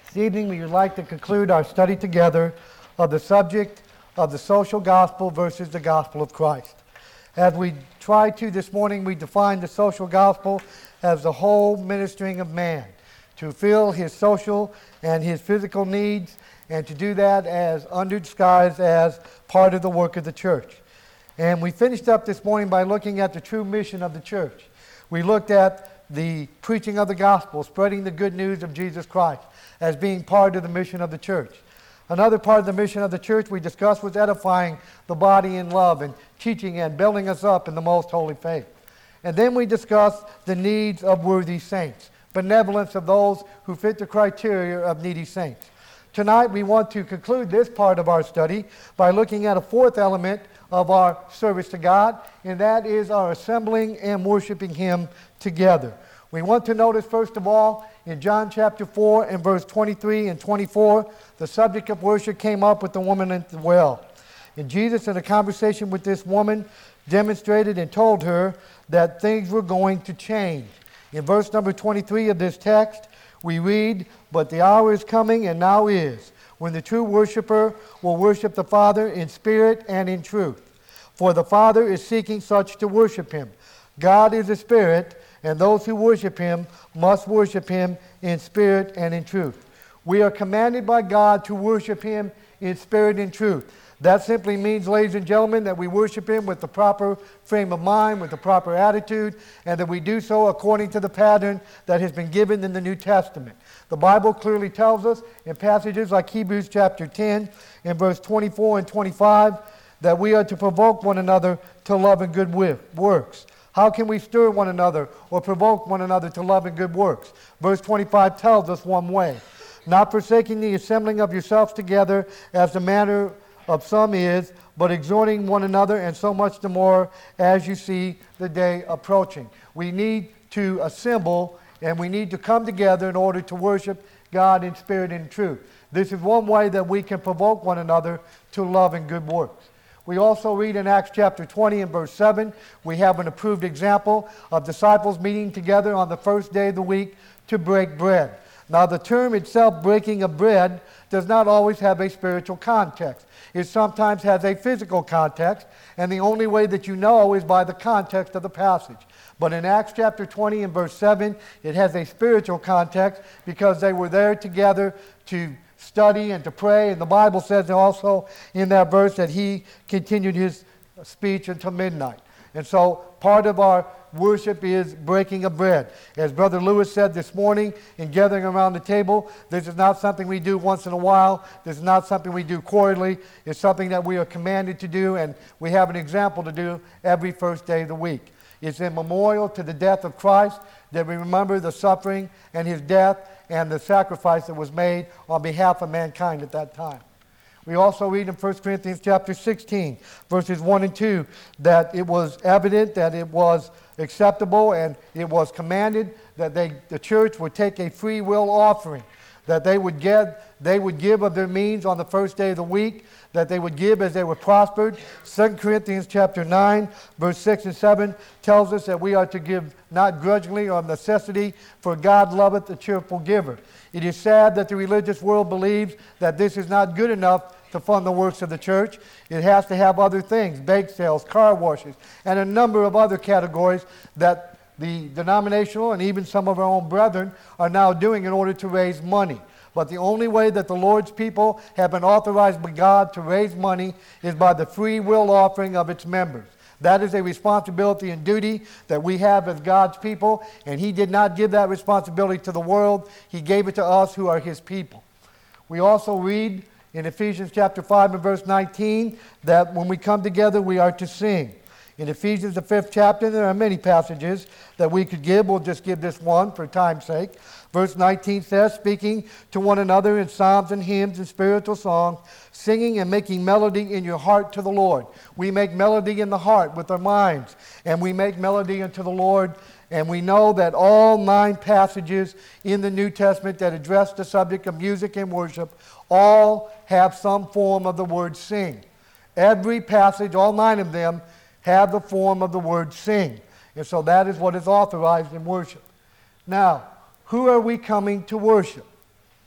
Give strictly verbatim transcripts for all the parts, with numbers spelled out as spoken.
This evening we would like to conclude our study together of the subject of the social gospel versus the gospel of Christ. As we try to this morning, we define the social gospel as the whole ministering of man, to fill his social and his physical needs, and to do that as under disguise as part of the work of the church. And we finished up this morning by looking at the true mission of the church. We looked at the preaching of the gospel, spreading the good news of Jesus Christ as being part of the mission of the church. Another part of the mission of the church we discussed was edifying the body in love and teaching and building us up in the most holy faith. And then we discussed the needs of worthy saints, benevolence of those who fit the criteria of needy saints. Tonight we want to conclude this part of our study by looking at a fourth element of our service to God, and that is our assembling and worshiping Him together. We want to notice, first of all, in John chapter four and verse twenty-three and twenty-four, the subject of worship came up with the woman at the well. And Jesus, in a conversation with this woman, demonstrated and told her that things were going to change. In verse number twenty-three of this text, we read, "But the hour is coming, and now is, when the true worshiper will worship the Father in spirit and in truth. For the Father is seeking such to worship Him. God is a spirit, and those who worship Him must worship Him in spirit and in truth." We are commanded by God to worship Him in spirit and truth. That simply means, ladies and gentlemen, that we worship Him with the proper frame of mind, with the proper attitude, and that we do so according to the pattern that has been given in the New Testament. The Bible clearly tells us in passages like Hebrews chapter ten and verse twenty-four and twenty-five that we are to provoke one another to love and good works. How can we stir one another or provoke one another to love and good works? Verse twenty-five tells us one way. "Not forsaking the assembling of yourselves together as the manner of some is, but exhorting one another, and so much the more as you see the day approaching." We need to assemble and we need to come together in order to worship God in spirit and truth. This is one way that we can provoke one another to love and good works. We also read in Acts chapter twenty and verse seven, we have an approved example of disciples meeting together on the first day of the week to break bread. Now the term itself, breaking of bread, does not always have a spiritual context. It sometimes has a physical context, and the only way that you know is by the context of the passage. But in Acts chapter twenty and verse seven, it has a spiritual context because they were there together to study and to pray. And the Bible says also in that verse that he continued his speech until midnight. And so part of our worship is breaking of bread. As Brother Lewis said this morning in gathering around the table, this is not something we do once in a while. This is not something we do quarterly. It's something that we are commanded to do, and we have an example to do every first day of the week. It's in memorial to the death of Christ that we remember the suffering and His death and the sacrifice that was made on behalf of mankind at that time. We also read in First Corinthians chapter sixteen, verses one and two, that it was evident that it was acceptable and it was commanded that they, the church would take a free will offering, that they would get, they would give of their means on the first day of the week, that they would give as they were prospered. Second Corinthians chapter nine, verse six and seven tells us that we are to give not grudgingly or of necessity, for God loveth a cheerful giver. It is sad that the religious world believes that this is not good enough to fund the works of the church. It has to have other things, bake sales, car washes, and a number of other categories that the denominational and even some of our own brethren are now doing in order to raise money. But the only way that the Lord's people have been authorized by God to raise money is by the free will offering of its members. That is a responsibility and duty that we have as God's people, and He did not give that responsibility to the world. He gave it to us who are His people. We also read in Ephesians chapter five and verse nineteen that when we come together we are to sing. In Ephesians the fifth chapter, there are many passages that we could give. We'll just give this one for time's sake. Verse nineteen says, "Speaking to one another in psalms and hymns and spiritual songs, singing and making melody in your heart to the Lord." We make melody in the heart with our minds, and we make melody unto the Lord. And we know that all nine passages in the New Testament that address the subject of music and worship all have some form of the word sing. Every passage, all nine of them, have the form of the word sing. And so that is what is authorized in worship. Now, who are we coming to worship?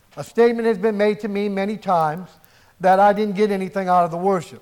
A statement has been made to me many times that I didn't get anything out of the worship.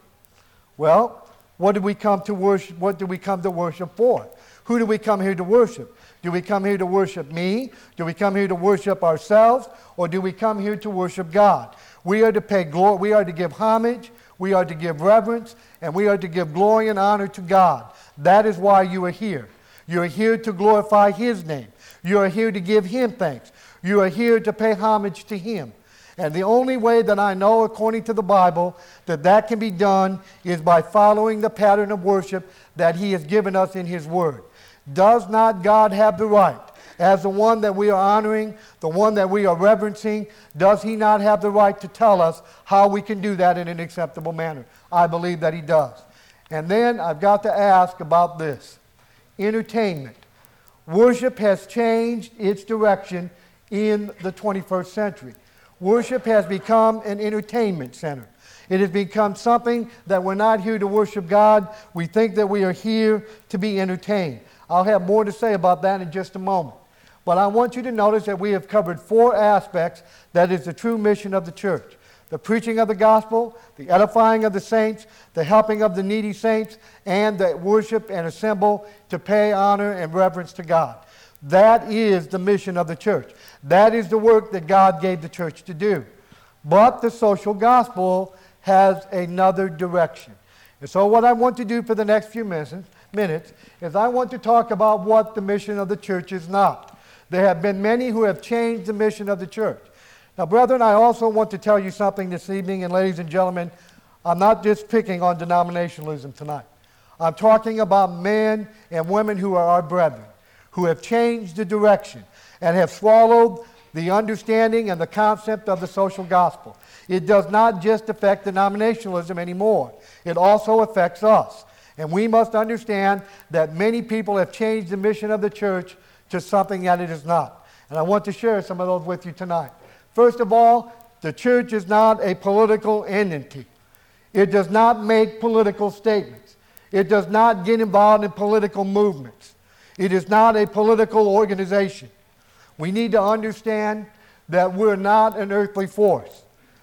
Well, what did we come to worship? What do we come to worship for? Who do we come here to worship? Do we come here to worship me? Do we come here to worship ourselves? Or do we come here to worship God? We are to pay glory. We are to give homage. We are to give reverence. And we are to give glory and honor to God. That is why you are here. You are here to glorify His name. You are here to give Him thanks. You are here to pay homage to Him. And the only way that I know, according to the Bible, that that can be done is by following the pattern of worship that He has given us in His Word. Does not God have the right, as the one that we are honoring, the one that we are reverencing, does He not have the right to tell us how we can do that in an acceptable manner? I believe that He does. And then I've got to ask about this. Entertainment. Worship has changed its direction in the twenty-first century. Worship has become an entertainment center. It has become something that we're not here to worship God. We think that we are here to be entertained. I'll have more to say about that in just a moment. But I want you to notice that we have covered four aspects that is the true mission of the church. The preaching of the gospel, the edifying of the saints, the helping of the needy saints, and the worship and assemble to pay honor and reverence to God. That is the mission of the church. That is the work that God gave the church to do. But the social gospel has another direction. And so what I want to do for the next few minutes, minutes is I want to talk about what the mission of the church is not. There have been many who have changed the mission of the church. Now, brethren, I also want to tell you something this evening, and ladies and gentlemen, I'm not just picking on denominationalism tonight. I'm talking about men and women who are our brethren, who have changed the direction and have swallowed the understanding and the concept of the social gospel. It does not just affect denominationalism anymore. It also affects us. And we must understand that many people have changed the mission of the church to something that it is not. And I want to share some of those with you tonight. First of all, the church is not a political entity. It does not make political statements. It does not get involved in political movements. It is not a political organization. We need to understand that we're not an earthly force.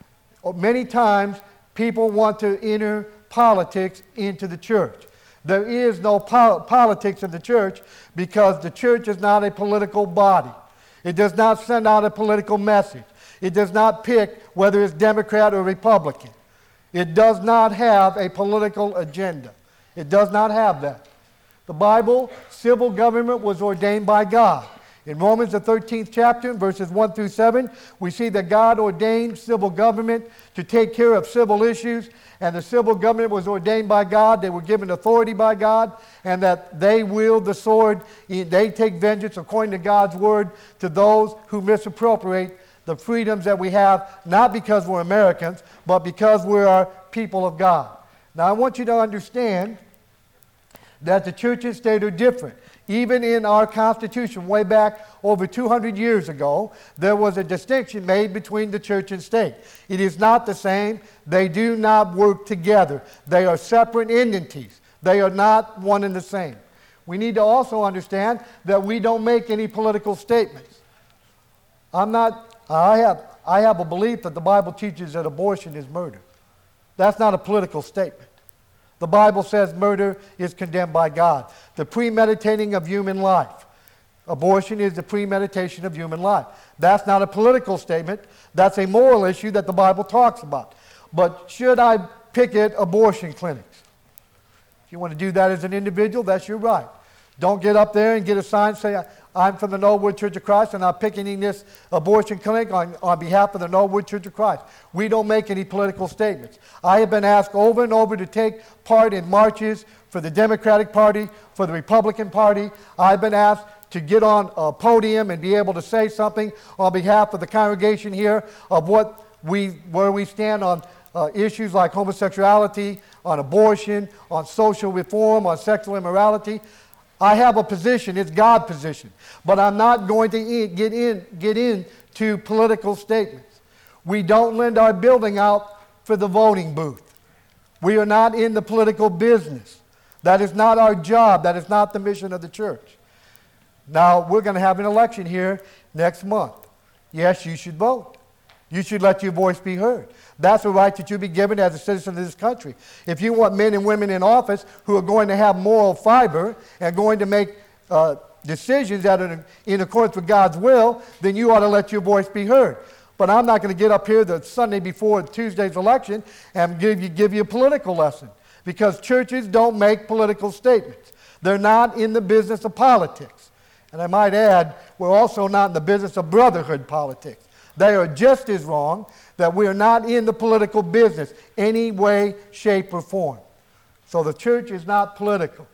Many times, people want to enter politics into the church. There is no po- politics in the church because the church is not a political body. It does not send out a political message. It does not pick whether it's Democrat or Republican. It does not have a political agenda. It does not have that. The Bible, civil government was ordained by God. In Romans, the thirteenth chapter, verses one through seven, we see that God ordained civil government to take care of civil issues, and the civil government was ordained by God. They were given authority by God, and that they wield the sword. They take vengeance according to God's word to those who misappropriate the freedoms that we have, not because we're Americans, but because we are people of God. Now, I want you to understand that the church and state are different. Even in our Constitution, way back over two hundred years ago, there was a distinction made between the church and state. It is not the same. They do not work together. They are separate entities. They are not one and the same. We need to also understand that we don't make any political statements. I'm not, I have, I have a belief that the Bible teaches that abortion is murder. That's not a political statement. The Bible says murder is condemned by God. The premeditating of human life. Abortion is the premeditation of human life. That's not a political statement. That's a moral issue that the Bible talks about. But should I picket abortion clinics? If you want to do that as an individual, that's your right. Don't get up there and get a sign saying, I'm from the Knollwood Church of Christ and I'm picketing this abortion clinic on, on behalf of the Knollwood Church of Christ. We don't make any political statements. I have been asked over and over to take part in marches for the Democratic Party, for the Republican Party. I've been asked to get on a podium and be able to say something on behalf of the congregation here of what we, where we stand on uh, issues like homosexuality, on abortion, on social reform, on sexual immorality. I have a position, it's God's position, but I'm not going to get in, get into political statements. We don't lend our building out for the voting booth. We are not in the political business. That is not our job. That is not the mission of the church. Now, we're going to have an election here next month. Yes, you should vote. You should let your voice be heard. That's a right that you be given as a citizen of this country. If you want men and women in office who are going to have moral fiber and going to make uh, decisions that are in accordance with God's will, then you ought to let your voice be heard. But I'm not going to get up here the Sunday before Tuesday's election and give you, give you a political lesson, because churches don't make political statements. They're not in the business of politics. And I might add, we're also not in the business of brotherhood politics. They are just as wrong, that we are not in the political business any way, shape, or form. So the church is not political.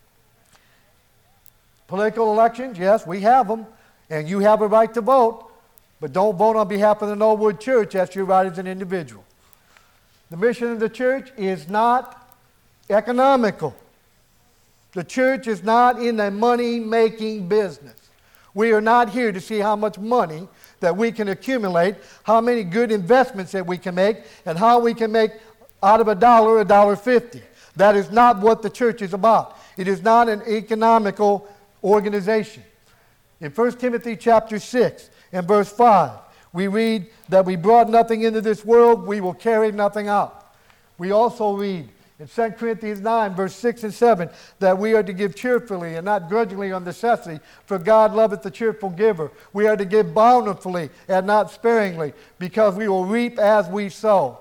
Political elections, yes, we have them, and you have a right to vote, but don't vote on behalf of the Knollwood Church. That's your right as an individual. The mission of the church is not economical. The church is not in the money-making business. We are not here to see how much money that we can accumulate, how many good investments that we can make, and how we can make out of a dollar a dollar fifty. That is not what the church is about. It is not an economical organization. In First Timothy chapter six and verse five, we read that we brought nothing into this world, we will carry nothing out. We also read in Second Corinthians nine, verse six and seven, that we are to give cheerfully and not grudgingly on necessity, for God loveth the cheerful giver. We are to give bountifully and not sparingly, because we will reap as we sow.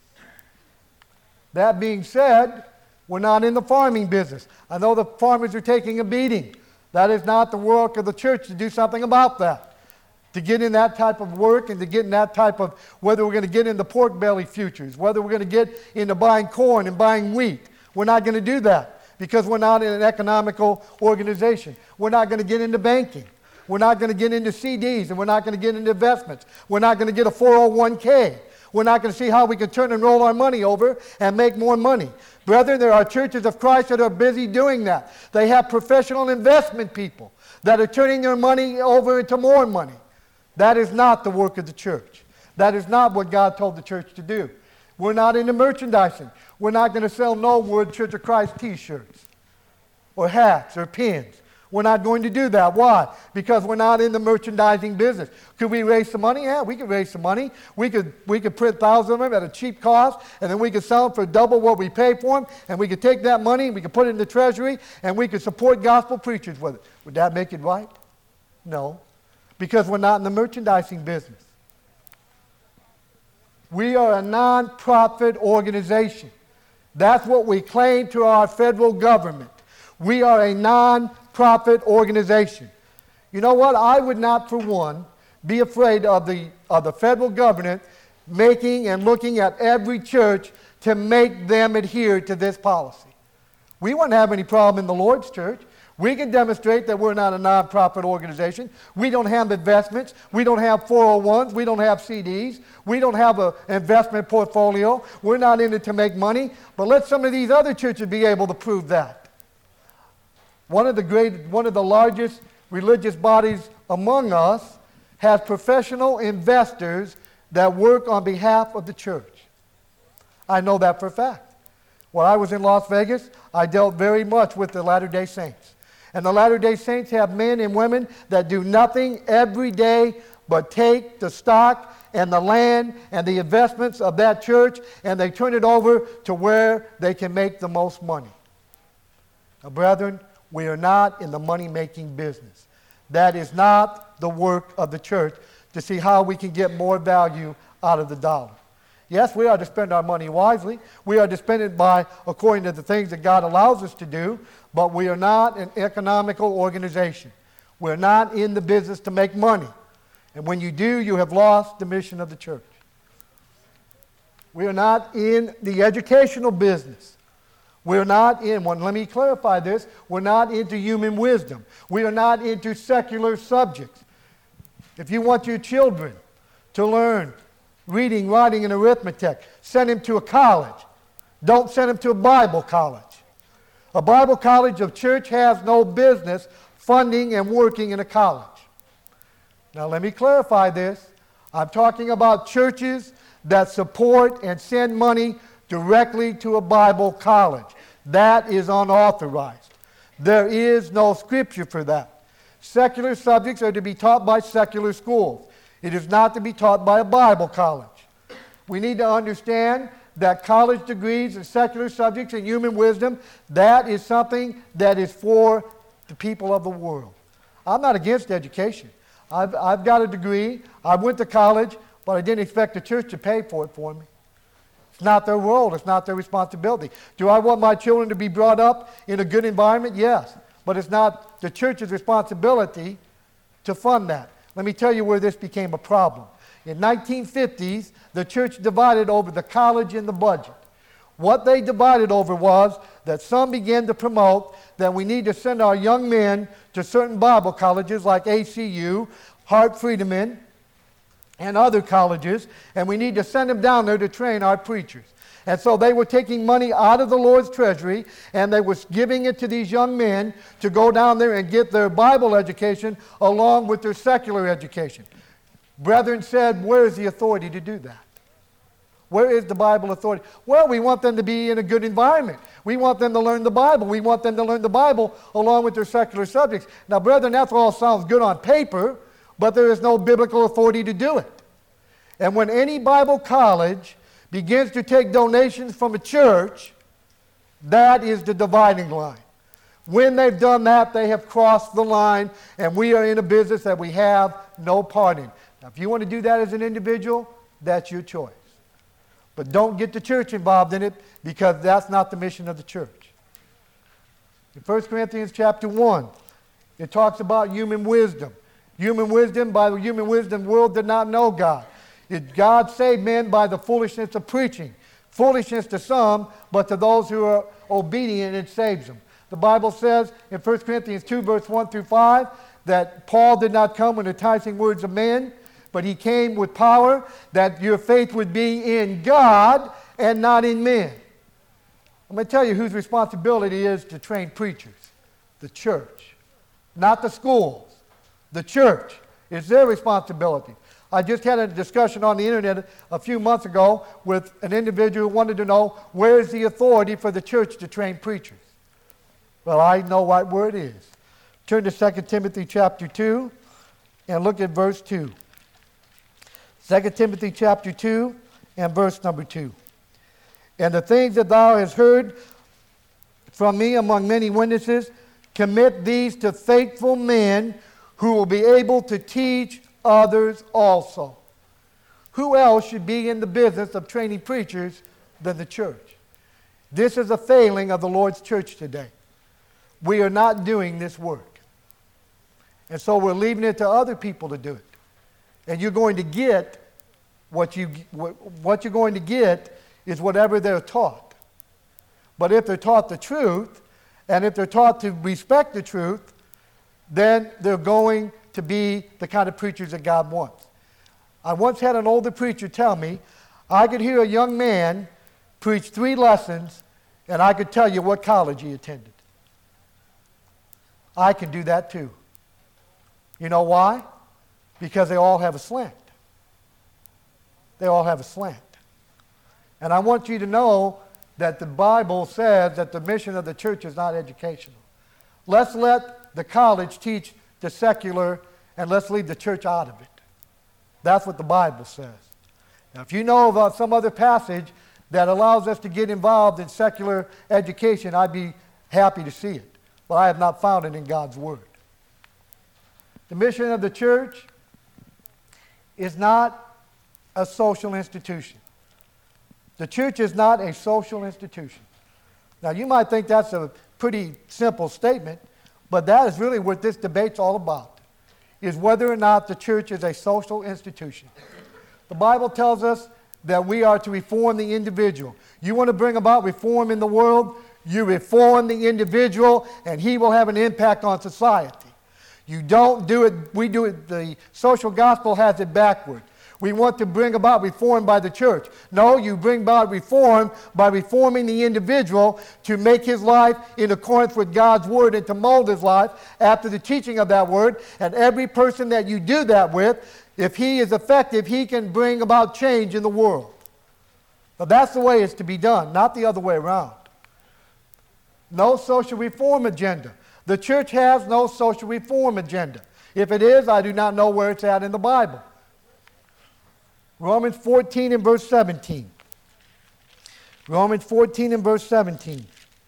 That being said, we're not in the farming business. I know the farmers are taking a beating. That is not the work of the church to do something about that. To get in that type of work and to get in that type of, whether we're going to get into pork belly futures, whether we're going to get into buying corn and buying wheat. We're not going to do that because we're not in an economical organization. We're not going to get into banking. We're not going to get into C Ds, and we're not going to get into investments. We're not going to get a four oh one k. We're not going to see how we can turn and roll our money over and make more money. Brethren, there are churches of Christ that are busy doing that. They have professional investment people that are turning their money over into more money. That is not the work of the church. That is not what God told the church to do. We're not into merchandising. We're not going to sell Knollwood Church of Christ t-shirts or hats or pins. We're not going to do that. Why? Because we're not in the merchandising business. Could we raise some money? Yeah, we could raise some money. We could, we could print thousands of them at a cheap cost, and then we could sell them for double what we pay for them, and we could take that money, we could put it in the treasury, and we could support gospel preachers with it. Would that make it right? No. Because we're not in the merchandising business. We are a non-profit organization. That's what we claim to our federal government. We are a non-profit organization. You know what? I would not, for one, be afraid of the, of the federal government making and looking at every church to make them adhere to this policy. We wouldn't have any problem in the Lord's church. We can demonstrate that we're not a non-profit organization. We don't have investments. We don't have four oh ones. We don't have C Ds. We don't have an investment portfolio. We're not in it to make money. But let some of these other churches be able to prove that. One of the great, one of the largest religious bodies among us has professional investors that work on behalf of the church. I know that for a fact. When I was in Las Vegas, I dealt very much with the Latter-day Saints. And the Latter-day Saints have men and women that do nothing every day but take the stock and the land and the investments of that church, and they turn it over to where they can make the most money. Now, brethren, we are not in the money-making business. That is not the work of the church, to see how we can get more value out of the dollar. Yes, we are to spend our money wisely. We are to spend it by according to the things that God allows us to do, but we are not an economical organization. We're not in the business to make money. And when you do, you have lost the mission of the church. We are not in the educational business. We're not in, well, let me clarify this, we're not into human wisdom. We are not into secular subjects. If you want your children to learn reading, writing, and arithmetic, send them to a college. Don't send them to a Bible college. A Bible college of church has no business funding and working in a college. Now let me clarify this. I'm talking about churches that support and send money directly to a Bible college. That is unauthorized. There is no scripture for that. Secular subjects are to be taught by secular schools. It is not to be taught by a Bible college. We need to understand that college degrees in secular subjects and human wisdom, that is something that is for the people of the world. I'm not against education. I've, I've got a degree. I went to college, but I didn't expect the church to pay for it for me. It's not their role. It's not their responsibility. Do I want my children to be brought up in a good environment? Yes. But it's not the church's responsibility to fund that. Let me tell you where this became a problem. In nineteen fifties, the church divided over the college and the budget. What they divided over was that some began to promote that we need to send our young men to certain Bible colleges like A C U, Hart Friedman, and other colleges, and we need to send them down there to train our preachers. And so they were taking money out of the Lord's treasury, and they were giving it to these young men to go down there and get their Bible education along with their secular education. Brethren said, where is the authority to do that? Where is the Bible authority? Well, we want them to be in a good environment. We want them to learn the Bible. We want them to learn the Bible along with their secular subjects. Now, brethren, that all sounds good on paper, but there is no biblical authority to do it. And when any Bible college begins to take donations from a church, that is the dividing line. When they've done that, they have crossed the line, and we are in a business that we have no part in. Now, if you want to do that as an individual, that's your choice. But don't get the church involved in it, because that's not the mission of the church. In First Corinthians chapter one, it talks about human wisdom. Human wisdom, by the human wisdom, the world did not know God. It, God saved men by the foolishness of preaching. Foolishness to some, but to those who are obedient, it saves them. The Bible says in First Corinthians two, verse one through five, that Paul did not come with enticing words of men, but he came with power, that your faith would be in God and not in men. I'm going to tell you whose responsibility it is to train preachers. The church. Not the schools. The church. It's their responsibility. I just had a discussion on the internet a few months ago with an individual who wanted to know, where is the authority for the church to train preachers? Well, I know right where it is. Turn to Second Timothy chapter two and look at verse two. Second Timothy chapter two and verse number two. And the things that thou hast heard from me among many witnesses, commit these to faithful men who will be able to teach others also. Who else should be in the business of training preachers than the church? This is a failing of the Lord's church today. We are not doing this work. And so we're leaving it to other people to do it. And you're going to get what you what you're going to get is whatever they're taught. But if they're taught the truth, and if they're taught to respect the truth, then they're going to be the kind of preachers that God wants. I once had an older preacher tell me, I could hear a young man preach three lessons, and I could tell you what college he attended. I can do that too. You know why? Because they all have a slant. They all have a slant. And I want you to know that the Bible says that the mission of the church is not educational. Let's let the college teach the secular, and let's leave the church out of it. That's what the Bible says. Now, if you know about some other passage that allows us to get involved in secular education, I'd be happy to see it. But I have not found it in God's Word. The mission of the church is not a social institution. The church is not a social institution. Now, you might think that's a pretty simple statement, but that is really what this debate's all about, is whether or not the church is a social institution. The Bible tells us that we are to reform the individual. You want to bring about reform in the world? You reform the individual, and he will have an impact on society. You don't do it, we do it, the social gospel has it backward. We want to bring about reform by the church. No, you bring about reform by reforming the individual to make his life in accordance with God's Word and to mold his life after the teaching of that Word. And every person that you do that with, if he is effective, he can bring about change in the world. Now that's the way it's to be done, not the other way around. No social reform agenda. The church has no social reform agenda. If it is, I do not know where it's at in the Bible. Romans fourteen and verse seventeen. Romans fourteen and verse seventeen.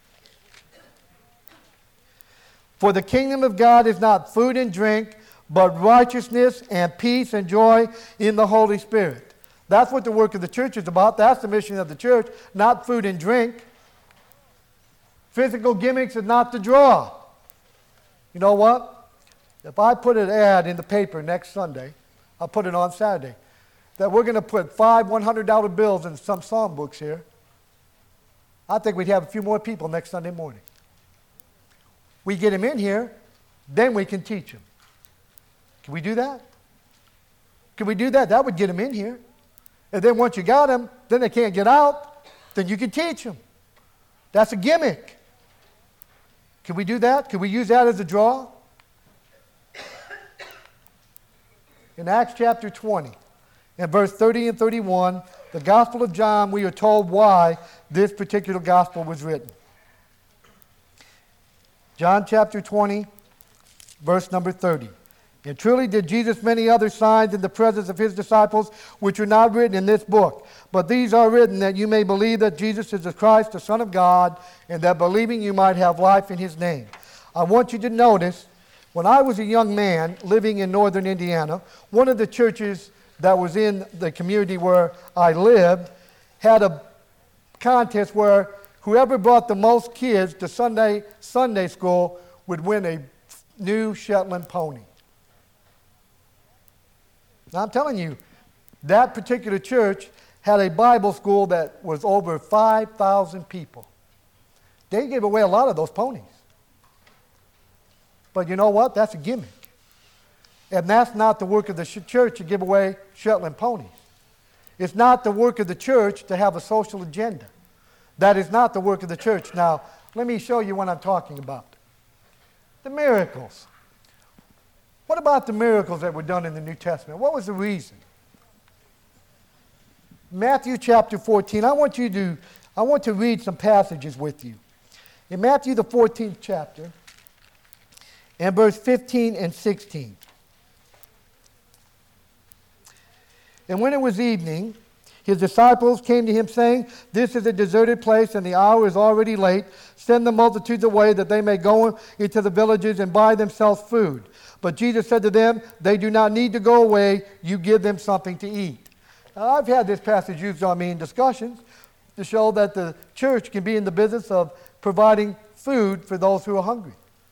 For the kingdom of God is not food and drink, but righteousness and peace and joy in the Holy Spirit. That's what the work of the church is about. That's the mission of the church, not food and drink. Physical gimmicks is not the draw. You know what? If I put an ad in the paper next Sunday, I'll put it on Saturday, that we're going to put five one hundred dollar bills in some psalm books here, I think we'd have a few more people next Sunday morning. We get them in here, then we can teach them. Can we do that? Can we do that? That would get them in here. And then once you got them, then they can't get out, then you can teach them. That's a gimmick. Can we do that? Can we use that as a draw? In Acts chapter twenty, in verse thirty and thirty-one, the Gospel of John, we are told why this particular gospel was written. John chapter twenty, verse number thirty. And truly did Jesus many other signs in the presence of his disciples, which are not written in this book. But these are written that you may believe that Jesus is the Christ, the Son of God, and that believing you might have life in his name. I want you to notice, when I was a young man living in northern Indiana, one of the churches that was in the community where I lived had a contest where whoever brought the most kids to Sunday Sunday school would win a new Shetland pony. Now I'm telling you, that particular church had a Bible school that was over five thousand people. They gave away a lot of those ponies. But you know what? That's a gimmick. And that's not the work of the church to give away Shetland ponies. It's not the work of the church to have a social agenda. That is not the work of the church. Now, let me show you what I'm talking about. The miracles. What about the miracles that were done in the New Testament? What was the reason? Matthew chapter fourteen. I want you to, I want to read some passages with you. In Matthew the fourteenth chapter, and verse fifteen and sixteen. And when it was evening, his disciples came to him, saying, This is a deserted place, and the hour is already late. Send the multitudes away, that they may go into the villages and buy themselves food. But Jesus said to them, They do not need to go away. You give them something to eat. Now, I've had this passage used on me in discussions to show that the church can be in the business of providing food for those who are hungry.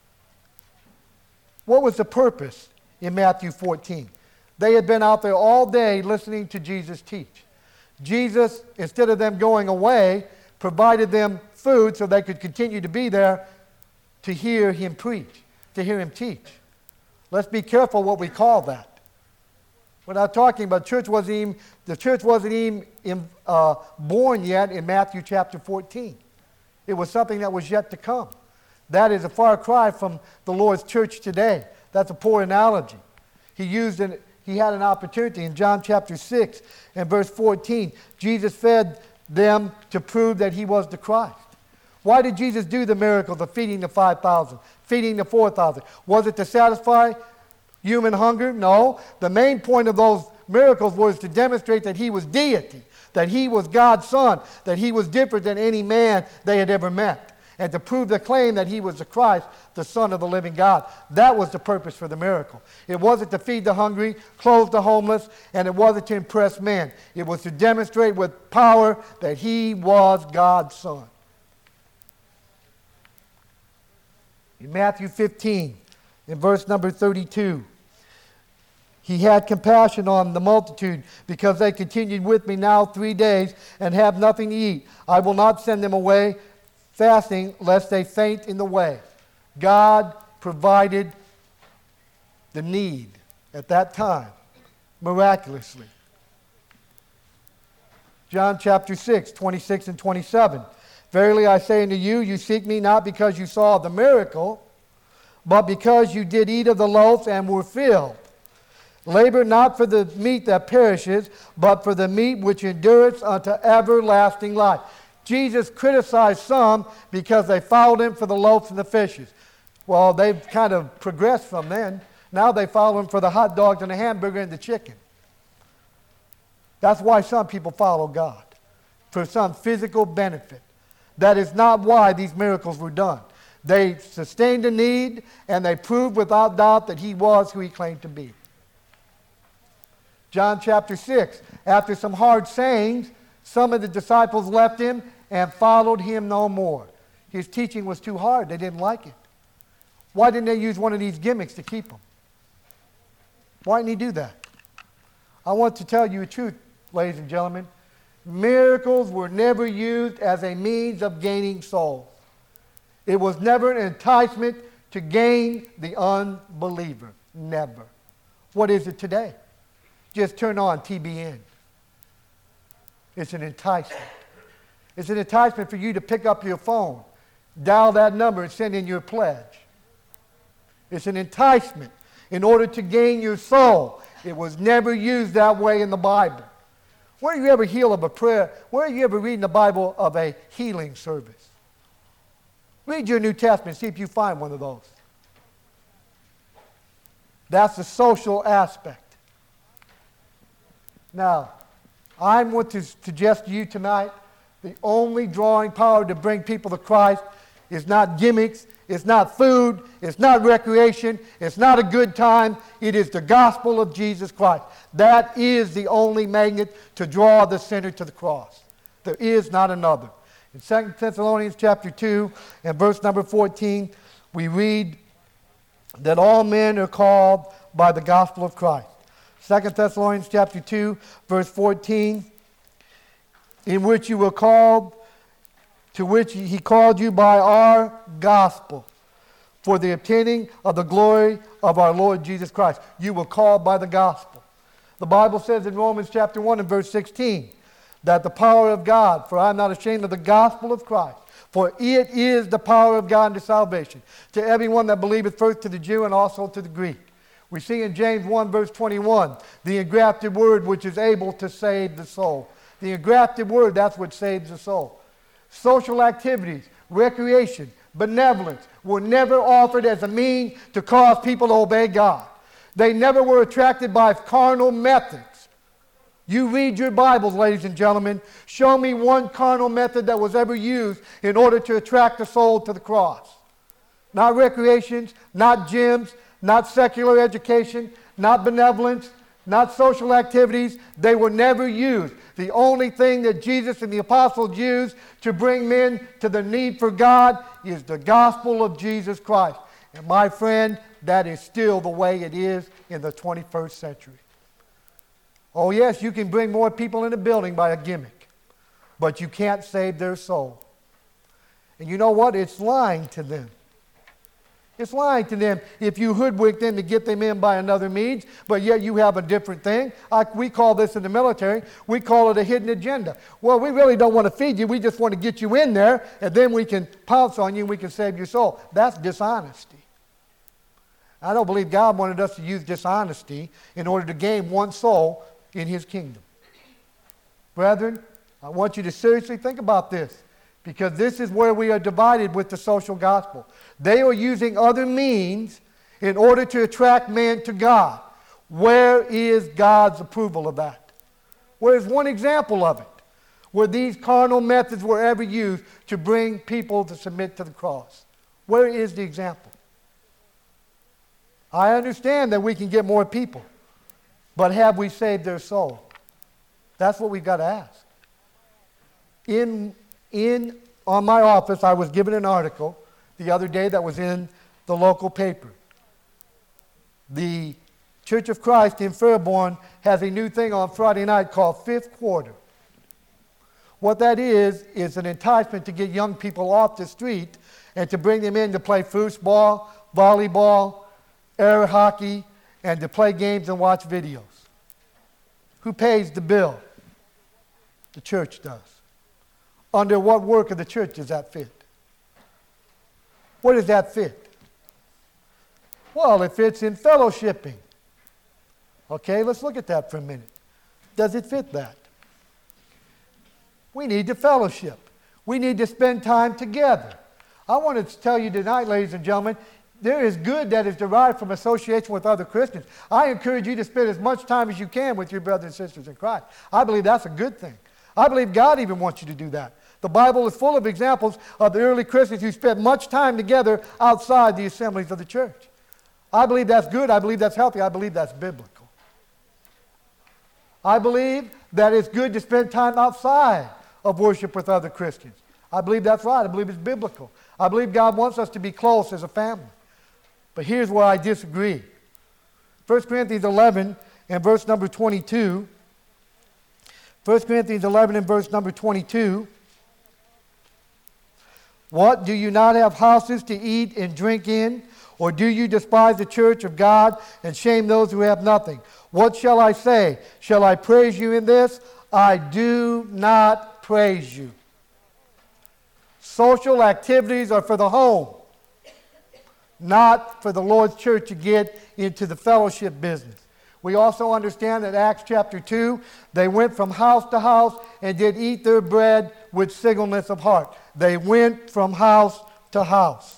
What was the purpose in Matthew fourteen? They had been out there all day listening to Jesus teach. Jesus, instead of them going away, provided them food so they could continue to be there to hear him preach, to hear him teach. Let's be careful what we call that. We're not talking about church wasn't even, the church wasn't even uh, born yet in Matthew chapter fourteen. It was something that was yet to come. That is a far cry from the Lord's church today. That's a poor analogy. He used an, he had an opportunity in John chapter six and verse fourteen. Jesus fed them to prove that he was the Christ. Why did Jesus do the miracles of feeding the five thousand, feeding the four thousand? Was it to satisfy human hunger? No. The main point of those miracles was to demonstrate that he was deity, that he was God's son, that he was different than any man they had ever met, and to prove the claim that he was the Christ, the Son of the living God. That was the purpose for the miracle. It wasn't to feed the hungry, clothe the homeless, and it wasn't to impress men. It was to demonstrate with power that he was God's son. In Matthew fifteen, in verse number thirty-two, he had compassion on the multitude because they continued with me now three days and have nothing to eat. I will not send them away fasting lest they faint in the way. God provided the need at that time miraculously. John chapter six, twenty-six and twenty-seven. Verily I say unto you, you seek me not because you saw the miracle, but because you did eat of the loaves and were filled. Labor not for the meat that perishes, but for the meat which endureth unto everlasting life. Jesus criticized some because they followed him for the loaves and the fishes. Well, they've kind of progressed from then. Now they follow him for the hot dogs and the hamburger and the chicken. That's why some people follow God, for some physical benefit. That is not why these miracles were done. They sustained a need, and they proved without doubt that he was who he claimed to be. John chapter six, after some hard sayings, some of the disciples left him and followed him no more. His teaching was too hard. They didn't like it. Why didn't they use one of these gimmicks to keep him? Why didn't he do that? I want to tell you the truth, ladies and gentlemen. Miracles were never used as a means of gaining souls. It was never an enticement to gain the unbeliever. Never. What is it today? Just turn on T B N. It's an enticement. It's an enticement for you to pick up your phone, dial that number, and send in your pledge. It's an enticement in order to gain your soul. It was never used that way in the Bible. Where do you ever hear of a prayer? Where do you ever read in the Bible of a healing service? Read your New Testament, see if you find one of those. That's the social aspect. Now, I want to suggest to you tonight, the only drawing power to bring people to Christ is not gimmicks, it's not food, it's not recreation, it's not a good time. It is the gospel of Jesus Christ. That is the only magnet to draw the sinner to the cross. There is not another. In Second Thessalonians chapter two and verse number fourteen, we read that all men are called by the gospel of Christ. Second Thessalonians chapter two, verse fourteen, in which you were called, to which he called you by our gospel, for the obtaining of the glory of our Lord Jesus Christ. You were called by the gospel. The Bible says in Romans chapter one and verse sixteen, that the power of God, for I am not ashamed of the gospel of Christ, for it is the power of God unto salvation, to everyone that believeth, first to the Jew and also to the Greek. We see in James one verse twenty-one, the engrafted word which is able to save the soul. The engrafted word, that's what saves the soul. Social activities, recreation, benevolence were never offered as a means to cause people to obey God. They never were attracted by carnal methods. You read your Bibles, ladies and gentlemen. Show me one carnal method that was ever used in order to attract the soul to the cross. Not recreations, not gyms, not secular education, not benevolence, not social activities. They were never used. The only thing that Jesus and the apostles used to bring men to the need for God is the gospel of Jesus Christ. And my friend, that is still the way it is in the twenty-first century. Oh yes, you can bring more people in a building by a gimmick, but you can't save their soul. And you know what? It's lying to them. It's lying to them if you hoodwink them to get them in by another means, but yet you have a different thing. Like we call this in the military, we call it a hidden agenda. Well, we really don't want to feed you. We just want to get you in there, and then we can pounce on you and we can save your soul. That's dishonesty. I don't believe God wanted us to use dishonesty in order to gain one soul in his kingdom. Brethren, I want you to seriously think about this, because this is where we are divided with the social gospel. They are using other means in order to attract man to God. Where is God's approval of that? Where is one example of it where these carnal methods were ever used to bring people to submit to the cross? Where is the example? I understand that we can get more people, but have we saved their soul? That's what we've got to ask. In, in, on my office, I was given an article the other day that was in the local paper. The Church of Christ in Fairborn has a new thing on Friday night called Fifth Quarter. What that is, is an enticement to get young people off the street and to bring them in to play foosball, volleyball, air hockey, and to play games and watch videos. Who pays the bill? The church does. Under what work of the church does that fit? Where does that fit? Well, it fits in fellowshipping. Okay, let's look at that for a minute. Does it fit that? We need to fellowship. We need to spend time together. I want to tell you tonight, ladies and gentlemen, There is good that is derived from association with other Christians. I encourage you to spend as much time as you can with your brothers and sisters in Christ. I believe that's a good thing. I believe God even wants you to do that. The Bible is full of examples of the early Christians who spent much time together outside the assemblies of the church. I believe that's good. I believe that's healthy. I believe that's biblical. I believe that it's good to spend time outside of worship with other Christians. I believe that's right. I believe it's biblical. I believe God wants us to be close as a family. But here's where I disagree. First Corinthians eleven and verse number twenty-two. First Corinthians eleven and verse number twenty-two. What, do you not have houses to eat and drink in? Or do you despise the church of God and shame those who have nothing? What shall I say? Shall I praise you in this? I do not praise you. Social activities are for the home, not for the Lord's church to get into the fellowship business. We also understand that Acts chapter two, they went from house to house and did eat their bread with singleness of heart. They went from house to house.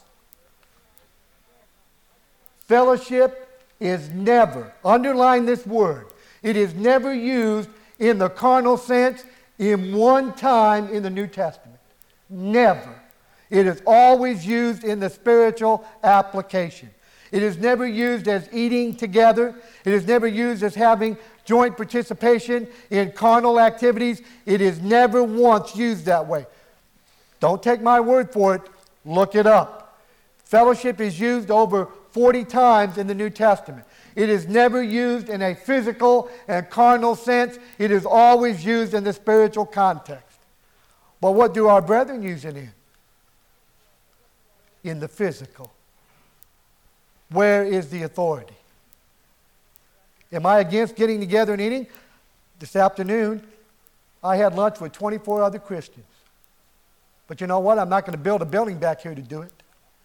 Fellowship is never, underline this word, it is never used in the carnal sense in one time in the New Testament. Never. It is always used in the spiritual application. It is never used as eating together. It is never used as having joint participation in carnal activities. It is never once used that way. Don't take my word for it. Look it up. Fellowship is used over forty times in the New Testament. It is never used in a physical and carnal sense. It is always used in the spiritual context. But what do our brethren use it in? In the physical. Where is the authority? Am I against getting together and eating? This afternoon, I had lunch with twenty-four other Christians. But you know what? I'm not going to build a building back here to do it.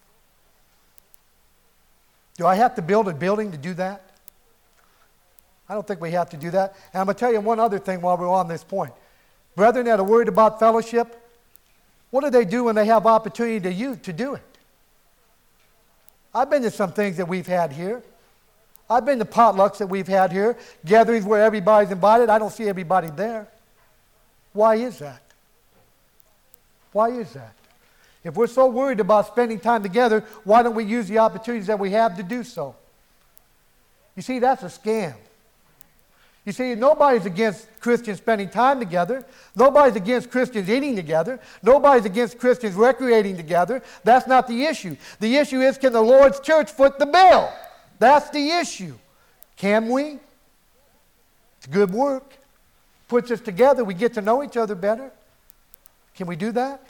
Do I have to build a building to do that? I don't think we have to do that. And I'm going to tell you one other thing while we're on this point. Brethren that are worried about fellowship, what do they do when they have opportunity to use, to do it? I've been to some things that we've had here. I've been to potlucks that we've had here, gatherings where everybody's invited. I don't see everybody there. Why is that? Why is that? If we're so worried about spending time together, why don't we use the opportunities that we have to do so? You see, that's a scam. You see, nobody's against Christians spending time together. Nobody's against Christians eating together. Nobody's against Christians recreating together. That's not the issue. The issue is, can the Lord's church foot the bill? That's the issue. Can we? It's good work. Puts us together. We get to know each other better. Can we do that?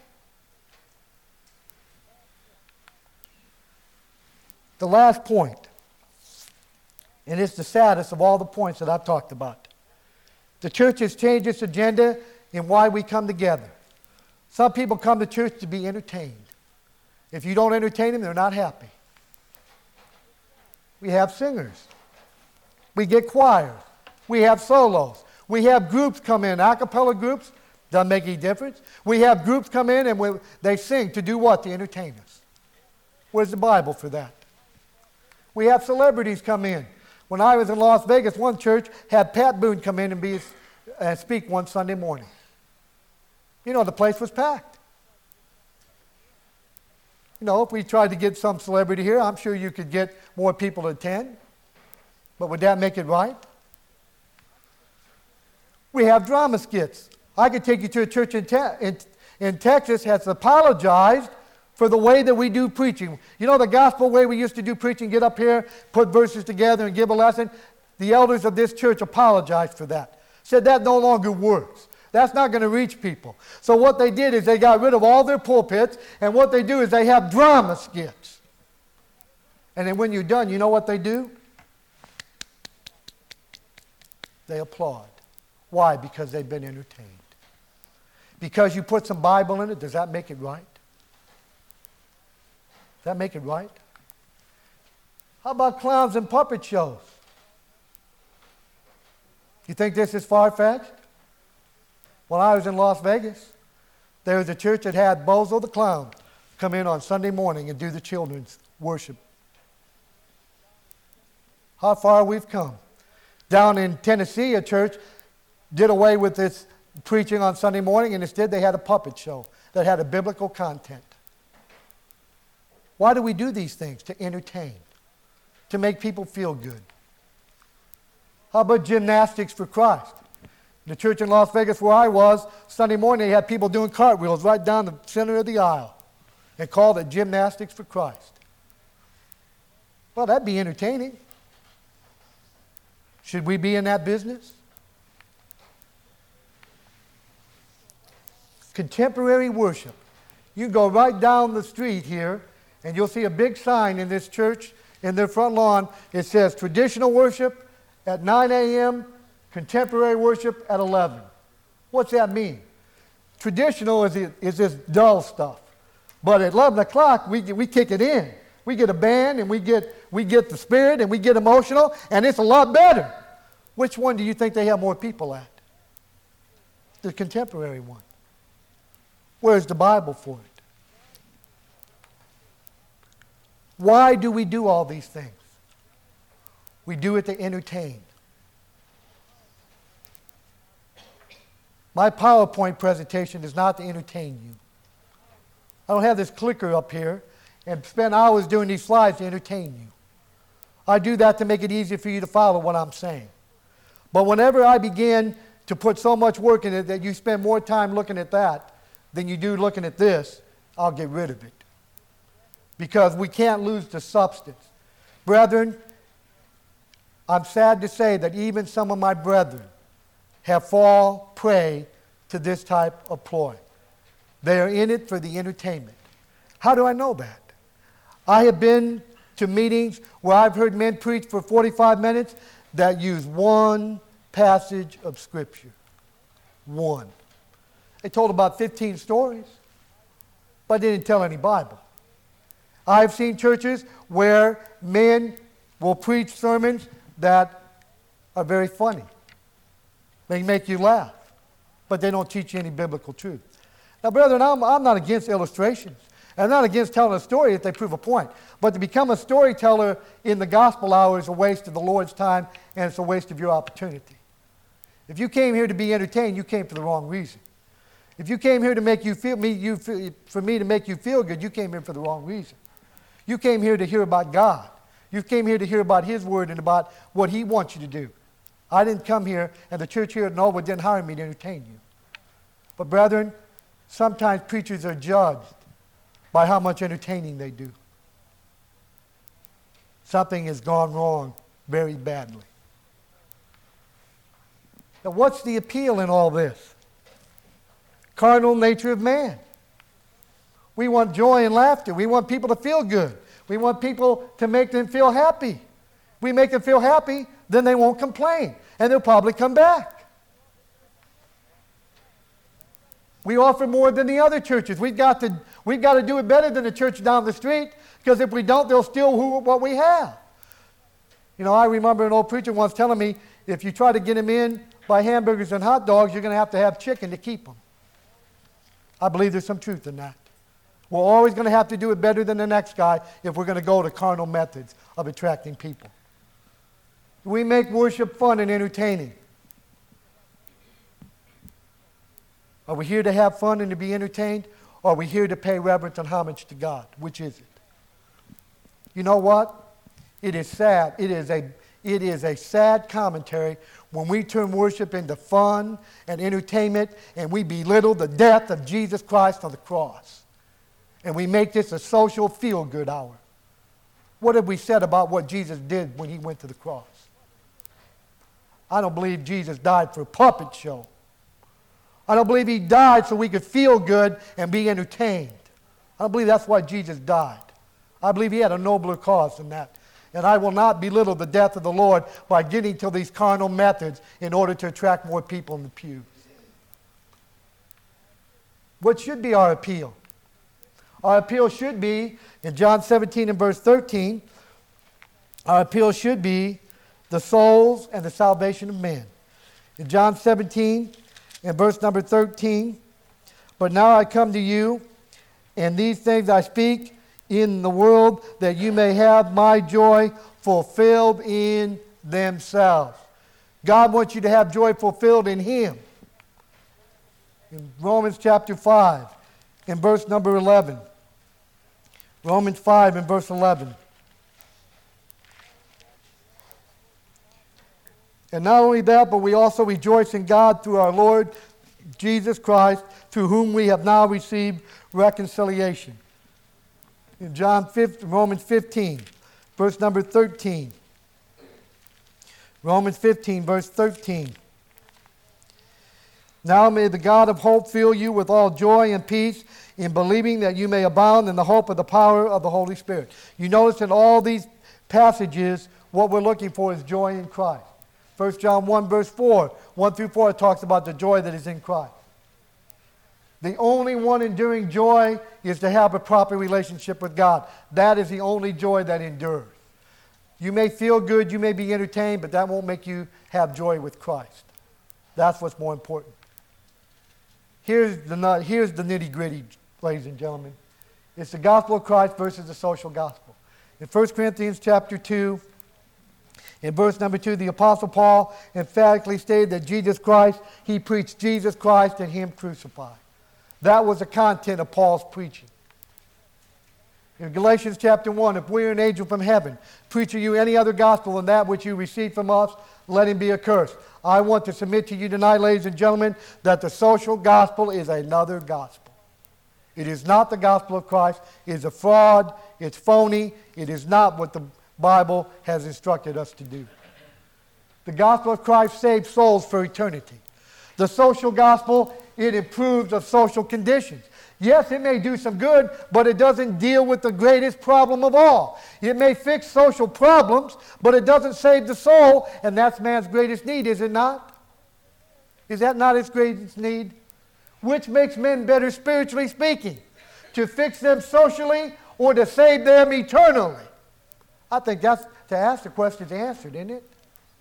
The last point, and it's the saddest of all the points that I've talked about. The church has changed its agenda in why we come together. Some people come to church to be entertained. If you don't entertain them, they're not happy. We have singers. We get choirs. We have solos. We have groups come in, a cappella groups. Doesn't make any difference. We have groups come in and we, they sing to do what? To entertain us. Where's the Bible for that? We have celebrities come in. When I was in Las Vegas, one church had Pat Boone come in and be uh, speak one Sunday morning. You know, the place was packed. You know, if we tried to get some celebrity here, I'm sure you could get more people to attend. But would that make it right? We have drama skits. I could take you to a church in, te- in, in Texas has apologized for the way that we do preaching. You know the gospel way we used to do preaching, get up here, put verses together and give a lesson? The elders of this church apologized for that. Said that no longer works. That's not going to reach people. So what they did is they got rid of all their pulpits, and what they do is they have drama skits. And then when you're done, you know what they do? They applaud. Why? Because they've been entertained. Because you put some Bible in it, does that make it right? Does that make it right? How about clowns and puppet shows? You think this is far-fetched? When I was in Las Vegas, there was a church that had Bozo the Clown come in on Sunday morning and do the children's worship How far we've come. Down in Tennessee, a church did away with this preaching on Sunday morning, and instead they had a puppet show that had a biblical content. Why do we do these things? To entertain, to make people feel good. How about gymnastics for Christ? The church in Las Vegas where I was, Sunday morning they had people doing cartwheels right down the center of the aisle and called it Gymnastics for Christ. Well, that'd be entertaining. Should we be in that business? Contemporary worship. You go right down the street here and you'll see a big sign in this church in their front lawn. It says traditional worship at nine a.m., contemporary worship at eleven. What's that mean? Traditional is, is this dull stuff. But at eleven o'clock, we, we kick it in. We get a band and we get, we get the spirit and we get emotional, and it's a lot better. Which one do you think they have more people at? The contemporary one. Where's the Bible for it? Why do we do all these things? We do it to entertain. My PowerPoint presentation is not to entertain you. I don't have this clicker up here and spend hours doing these slides to entertain you. I do that to make it easier for you to follow what I'm saying. But whenever I begin to put so much work in it that you spend more time looking at that than you do looking at this, I'll get rid of it. Because we can't lose the substance. Brethren, I'm sad to say that even some of my brethren have fallen prey to this type of ploy. They are in it for the entertainment. How do I know that? I have been to meetings where I've heard men preach for forty-five minutes that use one passage of Scripture. One. They told about fifteen stories, but they didn't tell any Bible. I've seen churches where men will preach sermons that are very funny. They make you laugh, but they don't teach you any biblical truth. Now, brethren, I'm, I'm not against illustrations. I'm not against telling a story if they prove a point. But to become a storyteller in the gospel hour is a waste of the Lord's time, and it's a waste of your opportunity. If you came here to be entertained, you came for the wrong reason. If you came here to make you feel, me, you, for me to make you feel good, you came here for the wrong reason. You came here to hear about God. You came here to hear about His Word and about what He wants you to do. I didn't come here, and the church here at Nova didn't hire me to entertain you. But brethren, sometimes preachers are judged by how much entertaining they do. Something has gone wrong very badly. Now, what's the appeal in all this? Carnal nature of man. We want joy and laughter. We want people to feel good. We want people to make them feel happy. We make them feel happy, then they won't complain, and they'll probably come back. We offer more than the other churches. We've got to, we've got to do it better than the church down the street, because if we don't, they'll steal who, what we have. You know, I remember an old preacher once telling me, if you try to get them in by hamburgers and hot dogs, you're going to have to have chicken to keep them. I believe there's some truth in that. We're always going to have to do it better than the next guy if we're going to go to carnal methods of attracting people. We make worship fun and entertaining. Are we here to have fun and to be entertained? Or are we here to pay reverence and homage to God? Which is it? You know what? It is sad. It is a, it is a sad commentary when we turn worship into fun and entertainment and we belittle the death of Jesus Christ on the cross. And we make this a social feel-good hour. What have we said about what Jesus did when He went to the cross? I don't believe Jesus died for a puppet show. I don't believe He died so we could feel good and be entertained. I don't believe that's why Jesus died. I believe He had a nobler cause than that. And I will not belittle the death of the Lord by getting to these carnal methods in order to attract more people in the pews. What should be our appeal? Our appeal should be, in John seventeen and verse thirteen, our appeal should be the souls and the salvation of men. In John seventeen and verse number thirteen, but now I come to you, and these things I speak in the world, that you may have my joy fulfilled in themselves. God wants you to have joy fulfilled in Him. In Romans chapter five, in verse number eleven. Romans five and verse eleven. And not only that, but we also rejoice in God through our Lord Jesus Christ, through whom we have now received reconciliation. In John fifteen, Romans fifteen, verse number thirteen. Romans fifteen, verse thirteen. Now may the God of hope fill you with all joy and peace in believing that you may abound in the hope of the power of the Holy Spirit. You notice in all these passages, what we're looking for is joy in Christ. First John one, verse four, one through four, it talks about the joy that is in Christ. The only one enduring joy is to have a proper relationship with God. That is the only joy that endures. You may feel good, you may be entertained, but that won't make you have joy with Christ. That's what's more important. Here's the, here's the nitty-gritty, ladies and gentlemen. It's the gospel of Christ versus the social gospel. In First Corinthians chapter two, in verse number two, the Apostle Paul emphatically stated that Jesus Christ, he preached Jesus Christ and Him crucified. That was the content of Paul's preaching. In Galatians chapter one, if we are an angel from heaven, preach to you any other gospel than that which you received from us, let him be accursed. I want to submit to you tonight, ladies and gentlemen, that the social gospel is another gospel. It is not the gospel of Christ. It is a fraud. It's phony. It is not what the Bible has instructed us to do. The gospel of Christ saves souls for eternity. The social gospel, it improves of social conditions. Yes, it may do some good, but it doesn't deal with the greatest problem of all. It may fix social problems, but it doesn't save the soul, and that's man's greatest need, is it not? Is that not his greatest need? Which makes men better spiritually speaking? To fix them socially or to save them eternally? I think that's, to ask the question is answered, isn't it?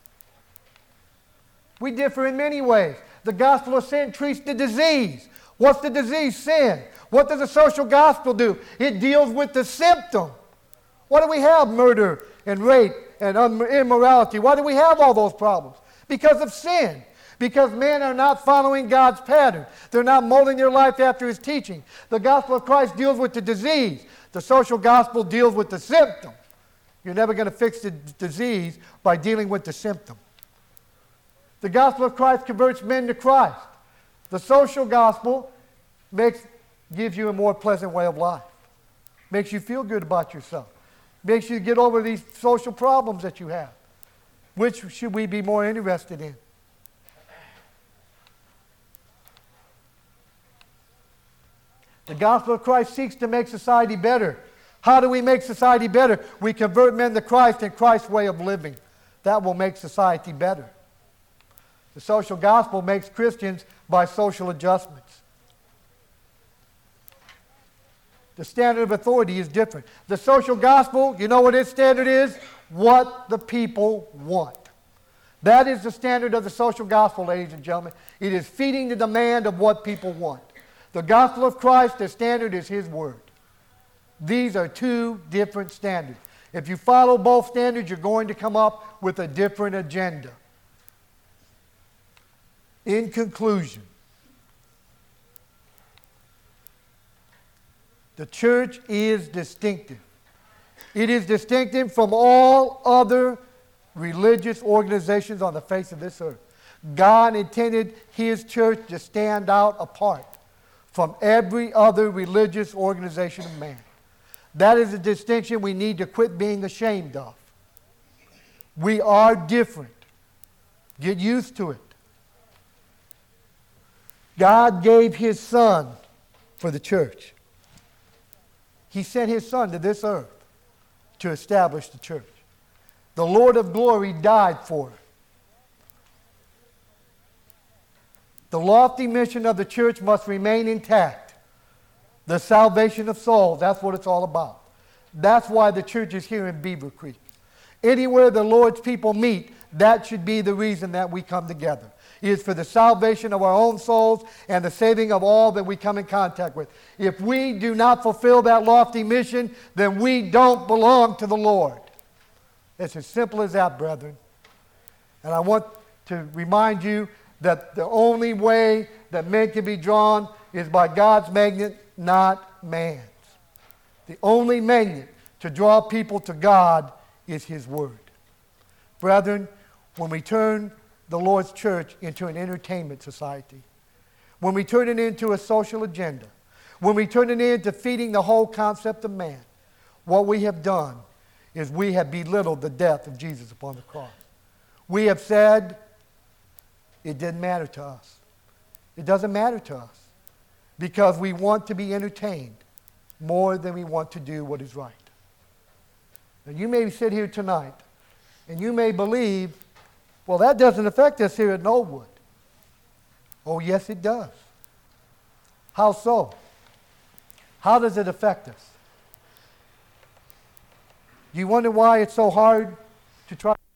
We differ in many ways. The gospel of sin treats the disease. What's the disease? Sin. What does the social gospel do? It deals with the symptom. Why do we have murder and rape and immorality? Why do we have all those problems? Because of sin. Because men are not following God's pattern. They're not molding their life after His teaching. The gospel of Christ deals with the disease. The social gospel deals with the symptom. You're never going to fix the disease by dealing with the symptom. The gospel of Christ converts men to Christ. The social gospel makes, gives you a more pleasant way of life. Makes you feel good about yourself. Makes you get over these social problems that you have. Which should we be more interested in? The gospel of Christ seeks to make society better. How do we make society better? We convert men to Christ and Christ's way of living. That will make society better. The social gospel makes Christians by social adjustments. The standard of authority is different. The social gospel, you know what its standard is? What the people want. That is the standard of the social gospel, ladies and gentlemen. It is feeding the demand of what people want. The gospel of Christ, the standard is His word. These are two different standards. If you follow both standards, you're going to come up with a different agenda. In conclusion, the church is distinctive. It is distinctive from all other religious organizations on the face of this earth. God intended His church to stand out apart from every other religious organization of man. That is a distinction we need to quit being ashamed of. We are different. Get used to it. God gave His Son for the church. He sent His Son to this earth to establish the church. The Lord of glory died for it. The lofty mission of the church must remain intact. The salvation of souls, that's what it's all about. That's why the church is here in Beaver Creek. Anywhere the Lord's people meet, that should be the reason that we come together. It is for the salvation of our own souls and the saving of all that we come in contact with. If we do not fulfill that lofty mission, then we don't belong to the Lord. It's as simple as that, brethren. And I want to remind you that the only way that men can be drawn is by God's magnet, not man's. The only magnet to draw people to God is His Word. Brethren, when we turn the Lord's church into an entertainment society, when we turn it into a social agenda, when we turn it into feeding the whole concept of man, what we have done is we have belittled the death of Jesus upon the cross. We have said it didn't matter to us. It doesn't matter to us because we want to be entertained more than we want to do what is right. Now, you may sit here tonight and you may believe, well, that doesn't affect us here at Knollwood. Oh, yes, it does. How so? How does it affect us? Do you wonder why it's so hard to try